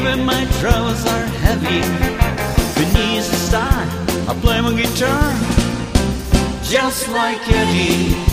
when my troubles are heavy, beneath the star, I play my guitar, just like Eddie.